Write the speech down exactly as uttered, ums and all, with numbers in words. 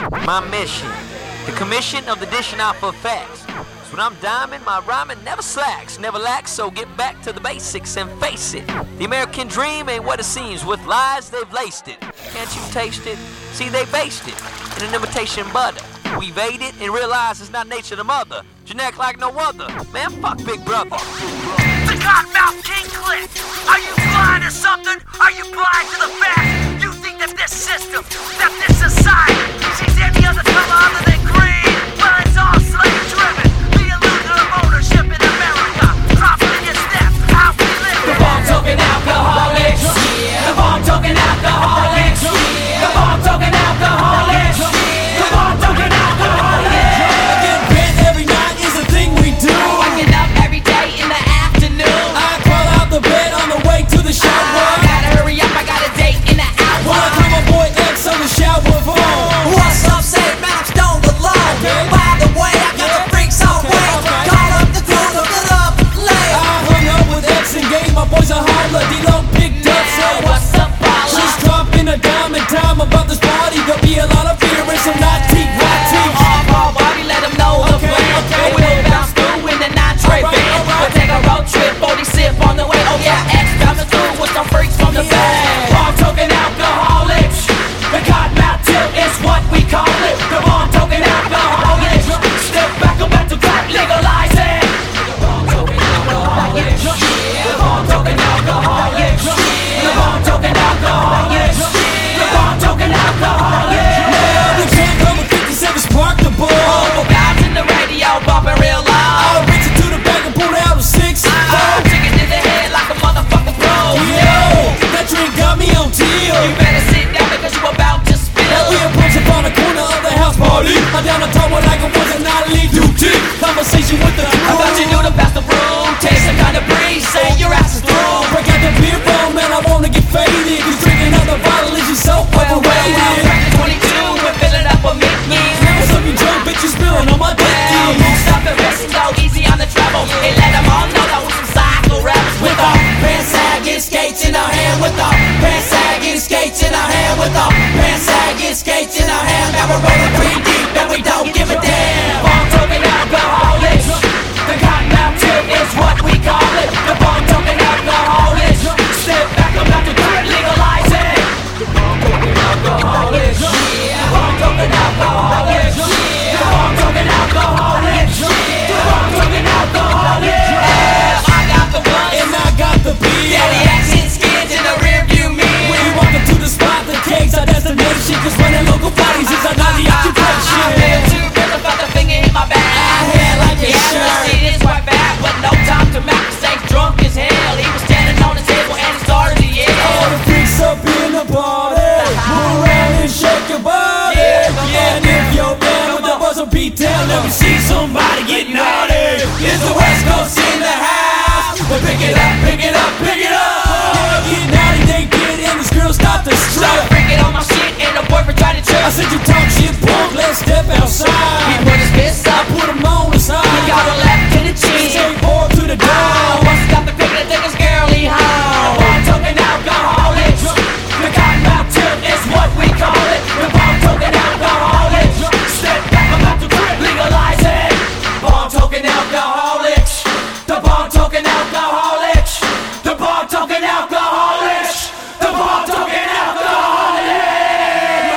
My mission, the commission of the dishing out for facts. So when I'm diming, my rhyming never slacks, never lacks, so get back to the basics and face it. The American dream ain't what it seems, with lies they've laced it. Can't you taste it? See, they based it in an imitation butter. We've ate it and realized it's not nature the mother. Generic like no other. Man, fuck Big Brother. The Godmouth King Click! Are you blind or something? Are you blind to the fact? You think that this system, that this society, sees any other color other than green? Well, it's all slave driven. The illusion of ownership in America. Profit in your steps, how we live. The bomb token alcoholics. The bomb token alcoholics. The bomb token alcoholics. The bomb token alcoholics. Getting bent every night is a thing we do. Waking up every day in the afternoon. I crawl out the bed on the way to the shower. I gotta hurry up, I got a date in the hour. When I call my boy X on the shower phone. What's up, say man, I'm stoned alone. By the way, I got the freaks on way. Call up the crew, look it up, late. I hung up with X and gave my boys a holler. D-Lo picked up, said What's up, Paula? she's dropping a dime and time about this party. There'll be a lot of fear and some not teeth, not teeth. All Paul Bobby, let him know the Okay, plan. okay. We'll bounce through in the nine-tray Alright, van. alright. We'll take a road trip, forty sip on the way. Oh yeah, X coming through with some freaks from the Yeah. band. Bomb token alcoholics. The Godmouth tilt is what we call it. The bomb token alcoholics. Step back, go back to crack, legalize it. The bomb token alcoholics. The bomb token alcoholics. The bomb token alcoholics. The bomb token alcoholics. Now we can't come with fifty-seven spark the ball. Oh, bounce in the radio, bumping real loud. I'll reach it to the back and pull out a six. Oh, chicken in the head like a motherfucking pro. Yo, that drink got me on You teal. better sit down because you about to spill. We approach upon the corner of the house party. I'm down the tower like it was an alley duty. Conversation with the I thought you knew to pass the broom. Taste some kind of breeze, say your ass is through. Break out the beer bong, man, I wanna get faded. Cause drinking out the bottle is just so Well, well, well, overrated. crack the twenty-two and fill it up with Mickey. What's up, you drunk bitches spilling on my Well, won't dick? stop the rest and go easy on the travel. And let them all know that we're some psycho rappers. With our pants sagging, skates in our hand. With our pants sagging, skates in our hand. With our pants sagging, skates in our hand. Now we're rolling pretty deep and we don't give a damn. Bomb token alcoholics. The Godmouth tilt is what we call it. The bomb token alcoholics. Step back, I'm about to do it, legalize it. The bomb token alcoholics. The bomb token alcoholics. The bomb token alcoholics. The bomb token alcoholics. Yeah, I got the blunt. And I got the beer. Daddy accent skins in the rearview We mirror. walking to the spot, the cake's our destination. Cause running local parties is our daily occupation.